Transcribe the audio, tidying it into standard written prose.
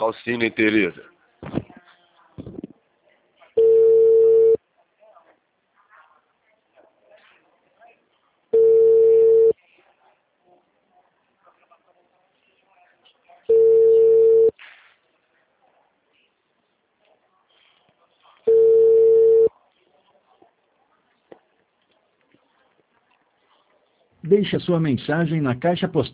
calcina, hein, Tereza? Deixe a sua mensagem na caixa postal.